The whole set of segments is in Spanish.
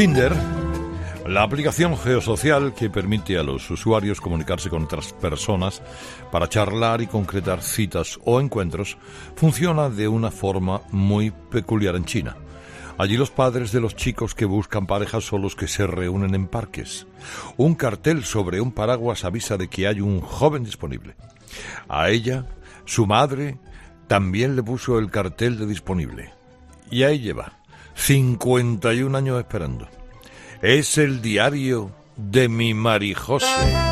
Tinder, la aplicación geosocial que permite a los usuarios comunicarse con otras personas para charlar y concretar citas o encuentros, funciona de una forma muy peculiar en China. Allí los padres de los chicos que buscan parejas son los que se reúnen en parques. Un cartel sobre un paraguas avisa de que hay un joven disponible. A ella, su madre, también le puso el cartel de disponible. Y ahí lleva 51 años esperando. Es el diario de mi Marijose.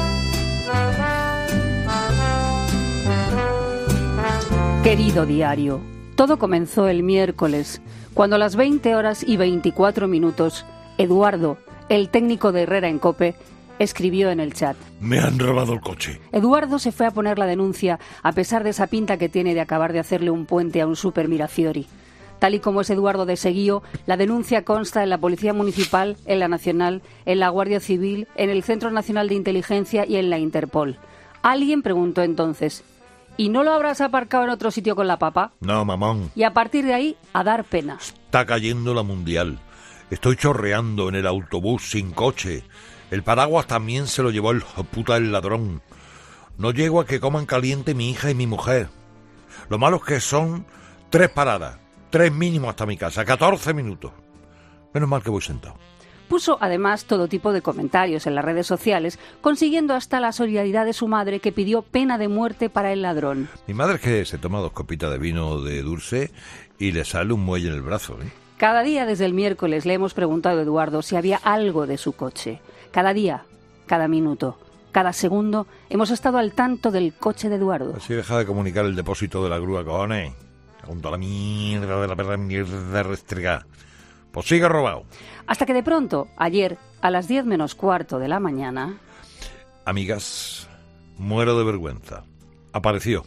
Querido diario, todo comenzó el miércoles, cuando a las 20 horas y 24 minutos, Eduardo, el técnico de Herrera en COPE, escribió en el chat: Me han robado el coche. Eduardo se fue a poner la denuncia, a pesar de esa pinta que tiene de acabar de hacerle un puente a un Super Mirafiori. Tal y como es Eduardo de seguío, la denuncia consta en la Policía Municipal, en la Nacional, en la Guardia Civil, en el Centro Nacional de Inteligencia y en la Interpol. Alguien preguntó entonces: ¿y no lo habrás aparcado en otro sitio con la papa? No, mamón. Y a partir de ahí, a dar pena. Está cayendo la mundial. Estoy chorreando en el autobús sin coche. El paraguas también se lo llevó el puta el ladrón. No llego a que coman caliente mi hija y mi mujer. Lo malo es que son 3 paradas. 3 mínimo hasta mi casa, 14 minutos. Menos mal que voy sentado. Puso además todo tipo de comentarios en las redes sociales, consiguiendo hasta la solidaridad de su madre, que pidió pena de muerte para el ladrón. Mi madre es que se toma 2 copitas de vino de dulce y le sale un muelle en el brazo, ¿eh? Cada día desde el miércoles le hemos preguntado a Eduardo si había algo de su coche. Cada día, cada minuto, cada segundo hemos estado al tanto del coche de Eduardo. Así deja de comunicar el depósito de la grúa, cojones. Junto a la mierda de la perra mierda restregada. Pues sigue robado. Hasta que de pronto, ayer, a las 10 menos cuarto de la mañana... Amigas, muero de vergüenza. Apareció.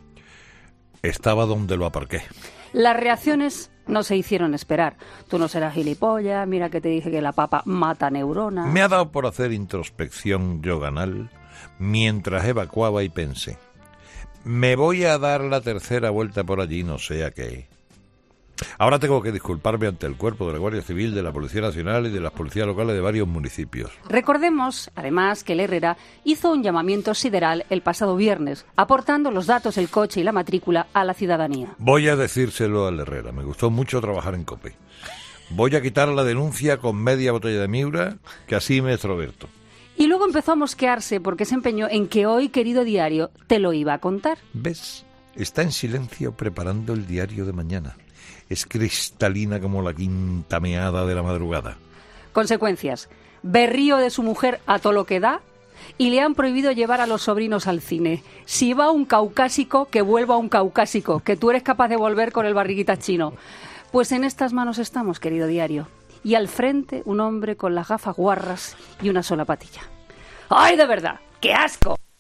Estaba donde lo aparqué. Las reacciones no se hicieron esperar. Tú no serás gilipollas, mira que te dije que la papa mata neuronas. Me ha dado por hacer introspección yoganal mientras evacuaba y pensé: me voy a dar la tercera vuelta por allí, no sea qué. Ahora tengo que disculparme ante el cuerpo de la Guardia Civil, de la Policía Nacional y de las policías locales de varios municipios. Recordemos, además, que el Herrera hizo un llamamiento sideral el pasado viernes, aportando los datos, el coche y la matrícula a la ciudadanía. Voy a decírselo al Herrera, me gustó mucho trabajar en COPE. Voy a quitar la denuncia con media botella de miura, que así me extroverto. Y luego empezó a mosquearse porque se empeñó en que hoy, querido diario, te lo iba a contar. ¿Ves? Está en silencio preparando el diario de mañana. Es cristalina como la quinta meada de la madrugada. Consecuencias: berrío de su mujer a todo lo que da, y le han prohibido llevar a los sobrinos al cine. Si va un caucásico, que vuelva un caucásico, que tú eres capaz de volver con el barriguita chino. Pues en estas manos estamos, querido diario. Y al frente, un hombre con las gafas guarras y una sola patilla. ¡Ay, de verdad! ¡Qué asco!